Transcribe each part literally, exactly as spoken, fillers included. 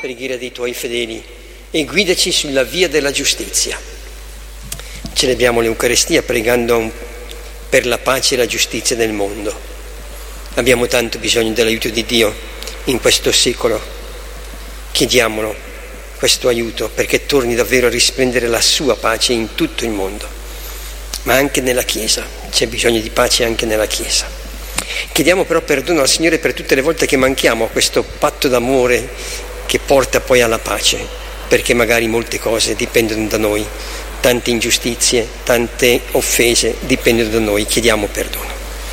preghiera dei tuoi fedeli e guidaci sulla via della giustizia. Celebriamo l'Eucaristia pregando per la pace e la giustizia nel mondo. Abbiamo tanto bisogno dell'aiuto di Dio in questo secolo. Chiediamolo questo aiuto perché torni davvero a risplendere la sua pace in tutto il mondo, ma anche nella Chiesa. C'è bisogno di pace anche nella Chiesa. Chiediamo però perdono al Signore per tutte le volte che manchiamo a questo patto d'amore che porta poi alla pace, perché magari molte cose dipendono da noi, tante ingiustizie, tante offese dipendono da noi. Chiediamo perdono.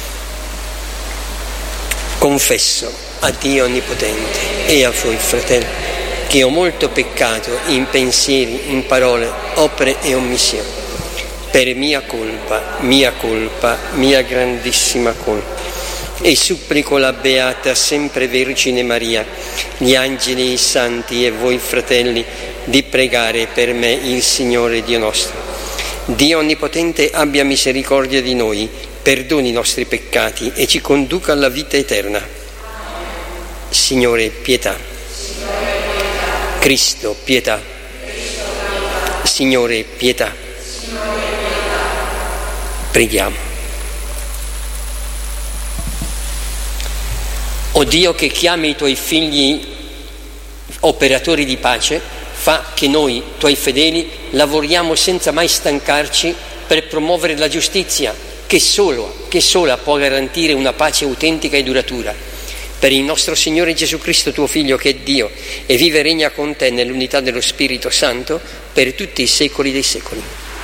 Confesso a Dio Onnipotente e a voi, fratelli, che ho molto peccato in pensieri, in parole, opere e omissioni, per mia colpa, mia colpa, mia grandissima colpa. E supplico la Beata Sempre Vergine Maria, gli angeli, i santi e voi, fratelli, di pregare per me il Signore Dio nostro. Dio Onnipotente abbia misericordia di noi, perdoni i nostri peccati e ci conduca alla vita eterna. Signore, pietà. Cristo, pietà. Signore, pietà. Preghiamo. O Dio che chiami i tuoi figli operatori di pace, fa che noi, tuoi fedeli, lavoriamo senza mai stancarci per promuovere la giustizia, che solo, che sola può garantire una pace autentica e duratura. Per il nostro Signore Gesù Cristo, tuo Figlio, che è Dio, e vive e regna con te nell'unità dello Spirito Santo, per tutti i secoli dei secoli.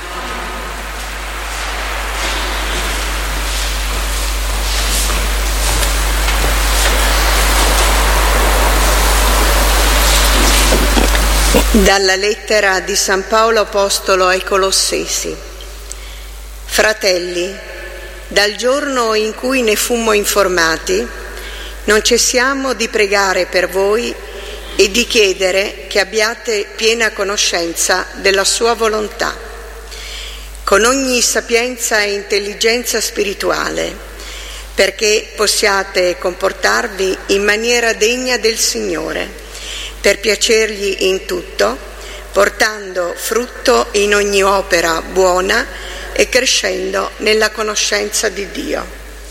Dalla lettera di San Paolo Apostolo ai Colossesi. Fratelli, dal giorno in cui ne fummo informati, non cessiamo di pregare per voi e di chiedere che abbiate piena conoscenza della sua volontà, con ogni sapienza e intelligenza spirituale, perché possiate comportarvi in maniera degna del Signore, per piacergli in tutto, portando frutto in ogni opera buona e crescendo nella conoscenza di Dio.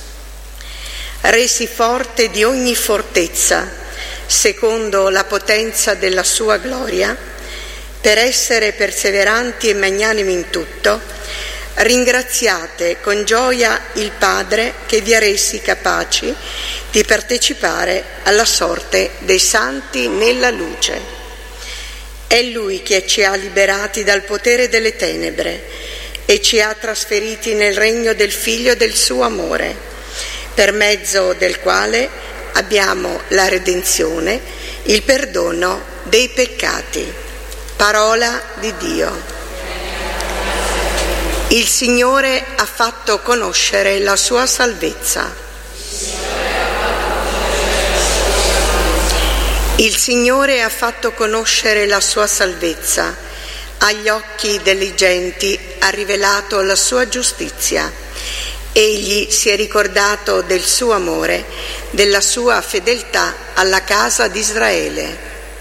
Resi forte di ogni fortezza, secondo la potenza della sua gloria, per essere perseveranti e magnanimi in tutto, ringraziate con gioia il Padre che vi ha resi capaci di partecipare alla sorte dei santi nella luce. È Lui che ci ha liberati dal potere delle tenebre e ci ha trasferiti nel regno del Figlio del suo amore, per mezzo del quale abbiamo la redenzione, il perdono dei peccati. Parola di Dio. Il Signore ha fatto conoscere la sua salvezza. Il Signore ha fatto conoscere la sua salvezza. Agli occhi delle genti ha rivelato la sua giustizia. Egli si è ricordato del suo amore, della sua fedeltà alla casa di Israele.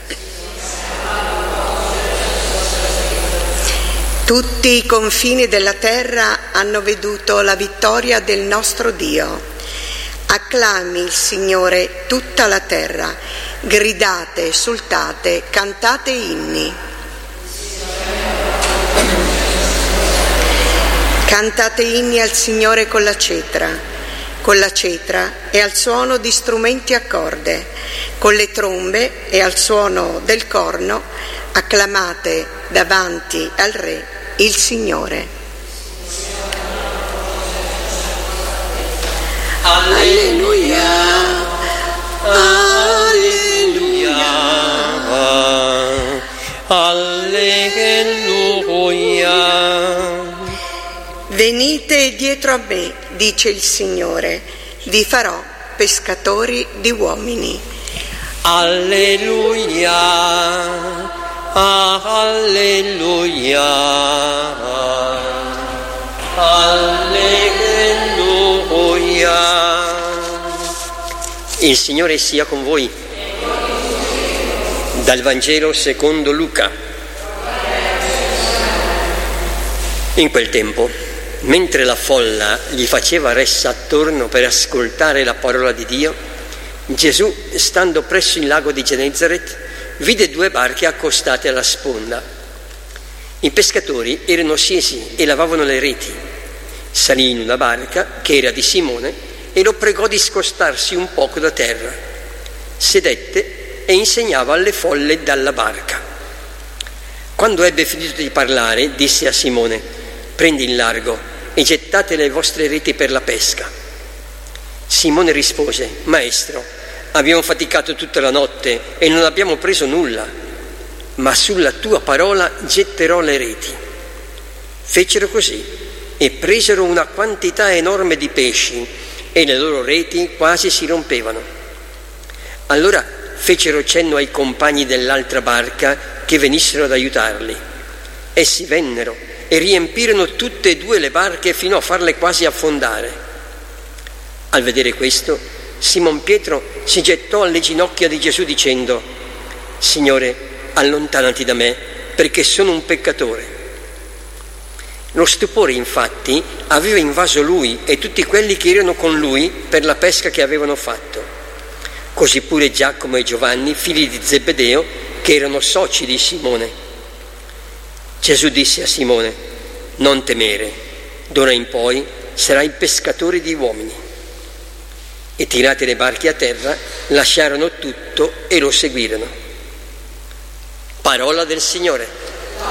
Tutti i confini della terra hanno veduto la vittoria del nostro Dio. Acclami il Signore tutta la terra, gridate, esultate, cantate inni. Cantate inni al Signore con la cetra, con la cetra e al suono di strumenti a corde, con le trombe e al suono del corno, acclamate davanti al Re il Signore. Alleluia, alleluia, alleluia. Venite dietro a me, dice il Signore, vi farò pescatori di uomini. Alleluia, alleluia, alleluia. Il Signore sia con voi. Dal Vangelo secondo Luca. In quel tempo, mentre la folla gli faceva ressa attorno per ascoltare la parola di Dio, Gesù, stando presso il lago di Genesaret, vide due barche accostate alla sponda. I pescatori erano scesi e lavavano le reti. Salì in una barca, che era di Simone, e lo pregò di scostarsi un poco da terra. Sedette e insegnava alle folle dalla barca. Quando ebbe finito di parlare, disse a Simone: prendi in largo e gettate le vostre reti per la pesca. Simone rispose: Maestro, abbiamo faticato tutta la notte e non abbiamo preso nulla, ma sulla tua parola getterò le reti. Fecero così e presero una quantità enorme di pesci e le loro reti quasi si rompevano. Allora fecero cenno ai compagni dell'altra barca che venissero ad aiutarli. Essi vennero e riempirono tutte e due le barche fino a farle quasi affondare. Al vedere questo, Simon Pietro si gettò alle ginocchia di Gesù dicendo: Signore, allontanati da me, perché sono un peccatore. Lo stupore, infatti, aveva invaso lui e tutti quelli che erano con lui per la pesca che avevano fatto. Così pure Giacomo e Giovanni, figli di Zebedeo, che erano soci di Simone. Gesù disse a Simone: non temere, d'ora in poi sarai pescatore di uomini. E tirate le barche a terra, lasciarono tutto e lo seguirono. Parola del Signore.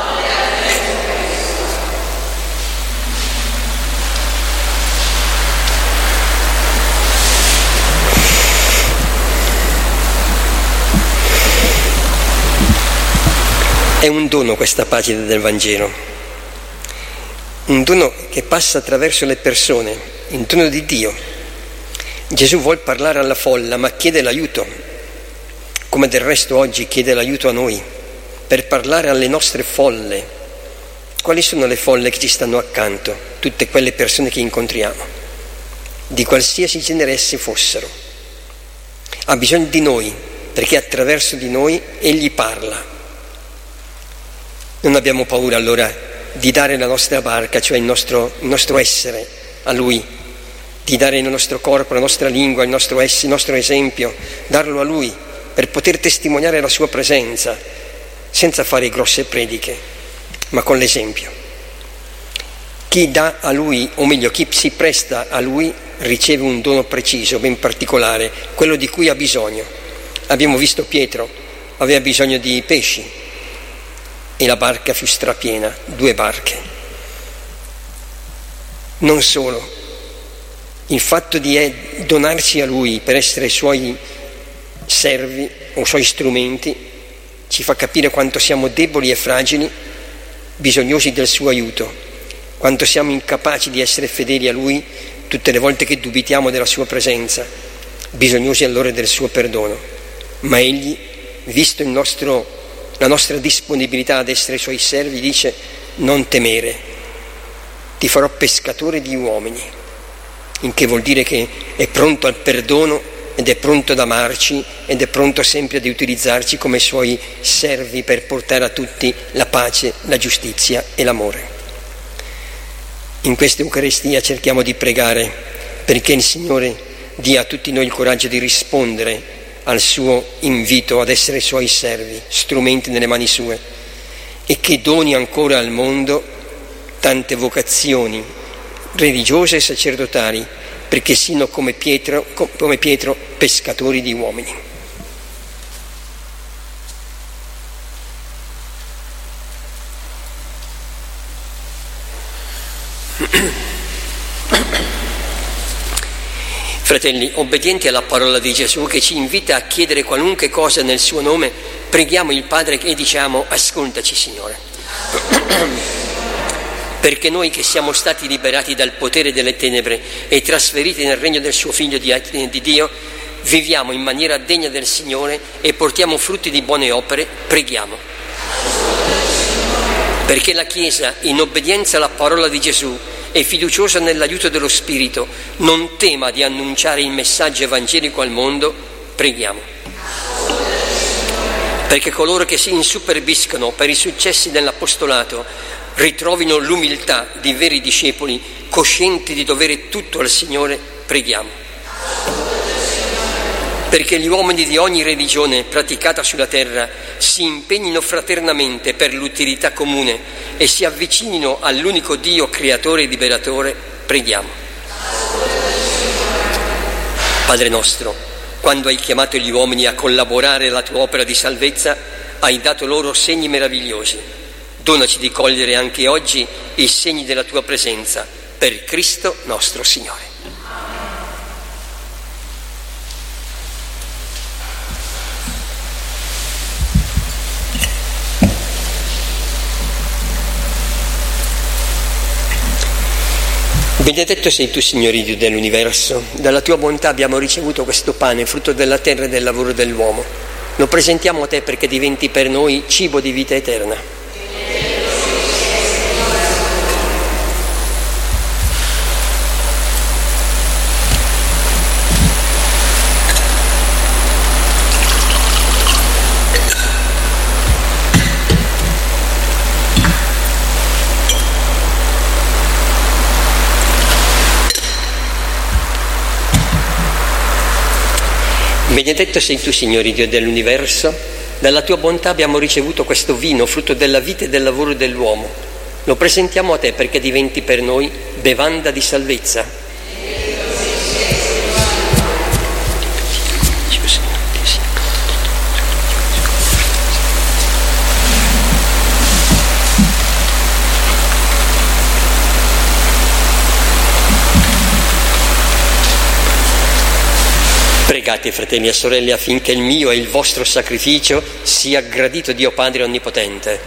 È un dono questa pagina del Vangelo, un dono che passa attraverso le persone, un dono di Dio. Gesù vuol parlare alla folla, ma chiede l'aiuto, come del resto oggi chiede l'aiuto a noi, per parlare alle nostre folle. Quali sono le folle che ci stanno accanto? Tutte quelle persone che incontriamo, di qualsiasi genere esse fossero. Ha bisogno di noi, perché attraverso di noi Egli parla. Non abbiamo paura allora di dare la nostra barca, cioè il nostro, il nostro essere, a Lui, di dare il nostro corpo, la nostra lingua, il nostro essere, il nostro esempio, darlo a Lui per poter testimoniare la Sua presenza, senza fare grosse prediche, ma con l'esempio. Chi dà a Lui, o meglio, chi si presta a Lui, riceve un dono preciso, ben particolare, quello di cui ha bisogno. Abbiamo visto Pietro, aveva bisogno di pesci, e la barca fu strapiena, due barche. Non solo, il fatto di donarci a Lui per essere Suoi servi o Suoi strumenti ci fa capire quanto siamo deboli e fragili, bisognosi del Suo aiuto, quanto siamo incapaci di essere fedeli a Lui tutte le volte che dubitiamo della Sua presenza, bisognosi allora del Suo perdono. Ma Egli, visto il nostro la nostra disponibilità ad essere Suoi servi, dice: non temere, ti farò pescatore di uomini, in che vuol dire che è pronto al perdono ed è pronto ad amarci ed è pronto sempre ad utilizzarci come Suoi servi per portare a tutti la pace, la giustizia e l'amore. In questa Eucaristia cerchiamo di pregare perché il Signore dia a tutti noi il coraggio di rispondere al Suo invito ad essere Suoi servi, strumenti nelle mani Sue, e che doni ancora al mondo tante vocazioni religiose e sacerdotali, perché siano come Pietro, come Pietro pescatori di uomini. Fratelli, obbedienti alla parola di Gesù che ci invita a chiedere qualunque cosa nel suo nome, preghiamo il Padre e diciamo: ascoltaci, Signore. Perché noi che siamo stati liberati dal potere delle tenebre e trasferiti nel regno del suo Figlio di, di Dio, viviamo in maniera degna del Signore e portiamo frutti di buone opere, preghiamo. Perché la Chiesa, in obbedienza alla parola di Gesù e fiduciosa nell'aiuto dello Spirito, non tema di annunciare il messaggio evangelico al mondo, preghiamo. perché coloro che si insuperbiscono per i successi dell'apostolato ritrovino l'umiltà di veri discepoli coscienti di dovere tutto al Signore, preghiamo. Perché gli uomini di ogni religione praticata sulla terra si impegnino fraternamente per l'utilità comune e si avvicinino all'unico Dio creatore e liberatore, preghiamo. Padre nostro, quando hai chiamato gli uomini a collaborare alla tua opera di salvezza, hai dato loro segni meravigliosi. Donaci di cogliere anche oggi i segni della tua presenza, per Cristo nostro Signore. Benedetto sei tu, Signore Dio dell'universo, dalla tua bontà abbiamo ricevuto questo pane, frutto della terra e del lavoro dell'uomo. Lo presentiamo a te perché diventi per noi cibo di vita eterna. Benedetto sei tu, Signore Dio dell'universo, dalla tua bontà abbiamo ricevuto questo vino, frutto della vita e del lavoro dell'uomo. Lo presentiamo a te perché diventi per noi bevanda di salvezza. Pregate, fratelli e sorelle, affinché il mio e il vostro sacrificio sia gradito Dio Padre Onnipotente.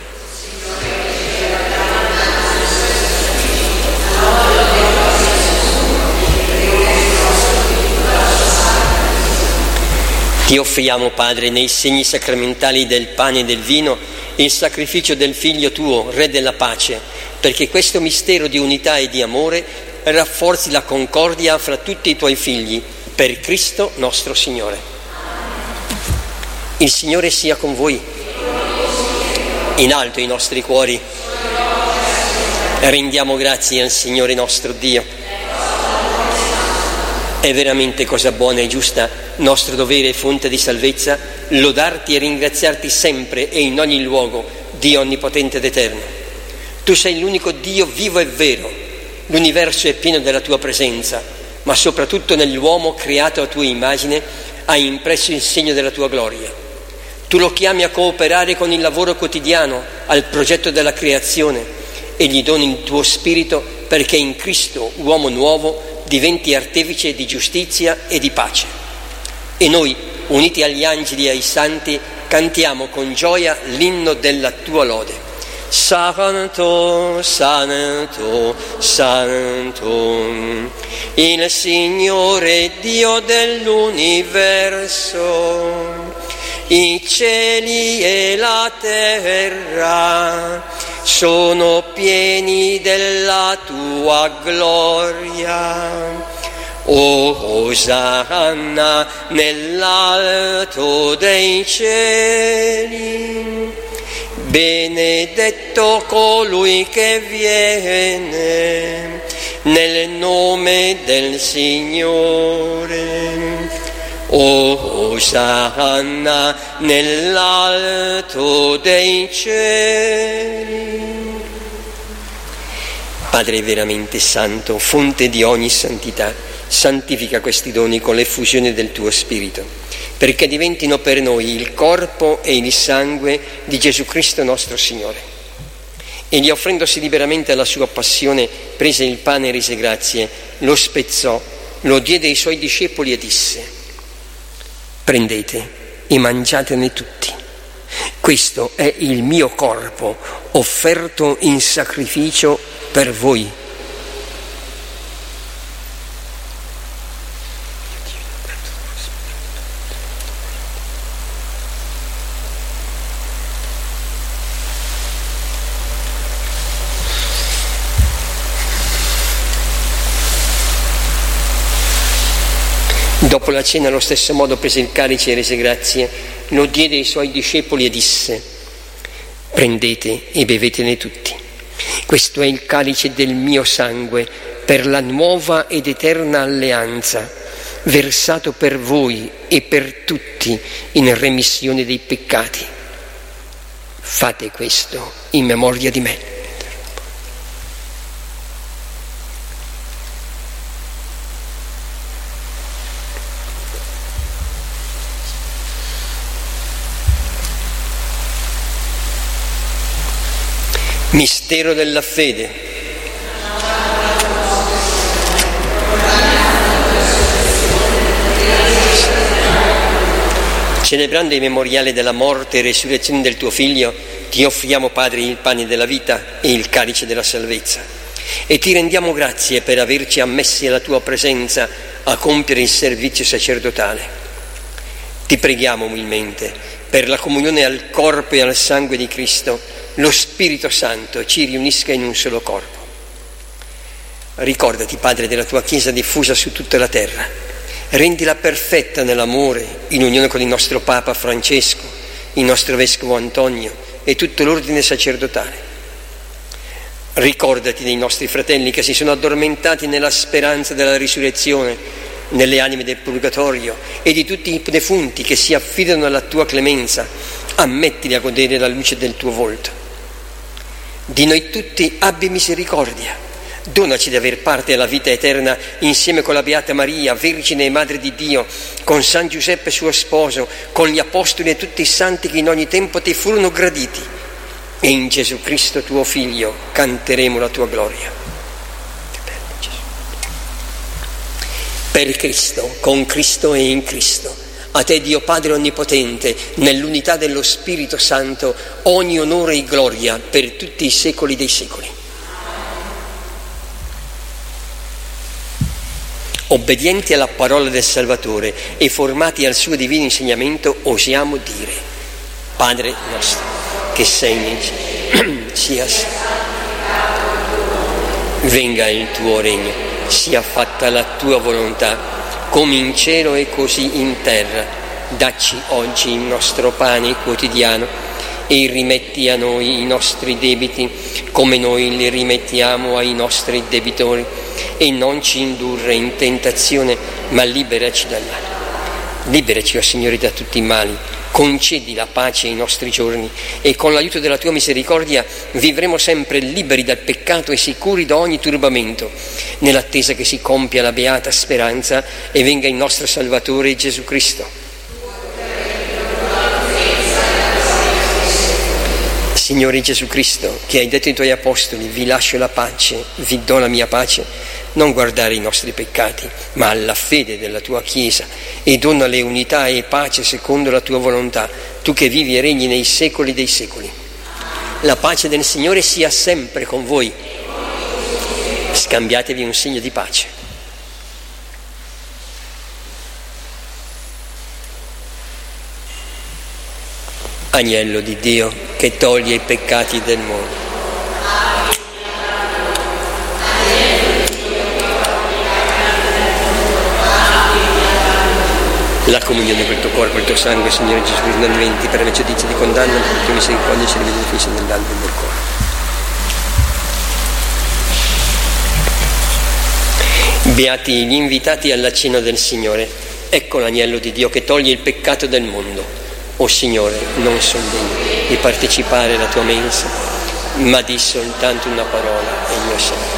Ti offriamo, Padre, nei segni sacramentali del pane e del vino, il sacrificio del Figlio tuo, Re della pace, perché questo mistero di unità e di amore rafforzi la concordia fra tutti i tuoi figli, per Cristo nostro Signore. Il Signore sia con voi. In alto i nostri cuori. Rendiamo grazie al Signore nostro Dio. È veramente cosa buona e giusta, nostro dovere e fonte di salvezza, lodarti e ringraziarti sempre e in ogni luogo, Dio onnipotente ed eterno. Tu sei l'unico Dio vivo e vero. L'universo è pieno della tua presenza, ma soprattutto nell'uomo creato a tua immagine hai impresso il segno della tua gloria. Tu lo chiami a cooperare con il lavoro quotidiano al progetto della creazione e gli doni il tuo spirito perché in Cristo, uomo nuovo, diventi artefice di giustizia e di pace. E noi, uniti agli angeli e ai santi, cantiamo con gioia l'inno della tua lode. Santo, santo, santo, il Signore Dio dell'universo, i cieli e la terra sono pieni della tua gloria. O Osanna nell'alto dei cieli. Benedetto colui che viene nel nome del Signore. O Osanna nell'alto dei cieli. Padre veramente santo, fonte di ogni santità, santifica questi doni con l'effusione del tuo Spirito, perché diventino per noi il corpo e il sangue di Gesù Cristo nostro Signore. Egli, offrendosi liberamente alla sua passione, prese il pane e rese grazie, lo spezzò, lo diede ai suoi discepoli e disse: prendete e mangiatene tutti. Questo è il mio corpo, offerto in sacrificio per voi. Dopo la cena, allo stesso modo, prese il calice e rese grazie, lo diede ai suoi discepoli e disse: prendete e bevetene tutti. Questo è il calice del mio sangue per la nuova ed eterna alleanza, versato per voi e per tutti in remissione dei peccati. Fate questo in memoria di me. Mistero della fede. Celebrando il memoriale della morte e resurrezione del tuo Figlio, ti offriamo, Padre, il pane della vita e il calice della salvezza. E ti rendiamo grazie per averci ammessi alla tua presenza a compiere il servizio sacerdotale. Ti preghiamo umilmente per la comunione al corpo e al sangue di Cristo, lo Spirito Santo ci riunisca in un solo corpo. Ricordati, Padre, della tua Chiesa diffusa su tutta la terra. Rendila perfetta nell'amore, in unione con il nostro Papa Francesco, il nostro Vescovo Antonio e tutto l'ordine sacerdotale. Ricordati dei nostri fratelli che si sono addormentati nella speranza della risurrezione, nelle anime del purgatorio, e di tutti i defunti che si affidano alla tua clemenza. Ammettili a godere la luce del tuo volto. Di noi tutti abbi misericordia. Donaci di aver parte alla vita eterna insieme con la Beata Maria, Vergine e Madre di Dio, con San Giuseppe suo sposo, con gli Apostoli e tutti i santi che in ogni tempo ti furono graditi. E in Gesù Cristo tuo Figlio canteremo la tua gloria. Per Cristo, con Cristo e in Cristo, a te, Dio Padre Onnipotente, nell'unità dello Spirito Santo, ogni onore e gloria per tutti i secoli dei secoli. Obbedienti alla parola del Salvatore e formati al suo divino insegnamento, osiamo dire: Padre nostro, che sei nei cieli, sia venga il tuo regno, sia fatta la tua volontà, come in cielo e così in terra. Dacci oggi il nostro pane quotidiano e rimetti a noi i nostri debiti come noi li rimettiamo ai nostri debitori, e non ci indurre in tentazione, ma liberaci dal male. Liberaci, o Signore, da tutti i mali, concedi la pace ai nostri giorni e con l'aiuto della tua misericordia vivremo sempre liberi dal peccato e sicuri da ogni turbamento, nell'attesa che si compia la beata speranza e venga il nostro Salvatore Gesù Cristo. Signore Gesù Cristo, che hai detto ai tuoi apostoli: vi lascio la pace, vi do la mia pace, non guardare i nostri peccati, ma alla fede della tua Chiesa, e donale unità e pace secondo la tua volontà, tu che vivi e regni nei secoli dei secoli. La pace del Signore sia sempre con voi. Scambiatevi un segno di pace. Agnello di Dio, che toglie i peccati del mondo. La comunione col tuo corpo e il tuo sangue, Signore Gesù Cristo, non diventi per me giudizio di condanna, per la tua misericordia ci rivedi fece nell'albero del cuore. Beati gli invitati alla cena del Signore. Ecco l'agnello di Dio che toglie il peccato del mondo. O Signore, non sono degno di partecipare alla tua mensa, ma di soltanto una parola e io sarò.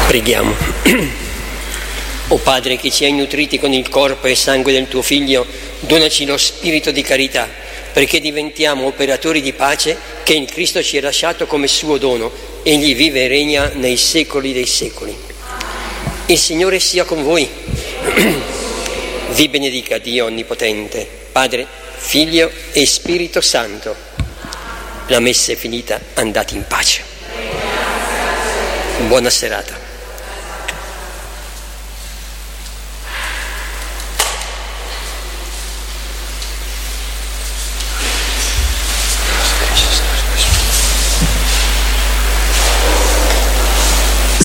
Preghiamo. O Padre, che ci hai nutriti con il corpo e sangue del tuo Figlio, donaci lo spirito di carità, perché diventiamo operatori di pace che in Cristo ci è lasciato come suo dono. Egli vive e regna nei secoli dei secoli. Il Signore sia con voi. Vi benedica Dio Onnipotente, Padre, Figlio e Spirito Santo. La messa è finita, andate in pace. Buona serata.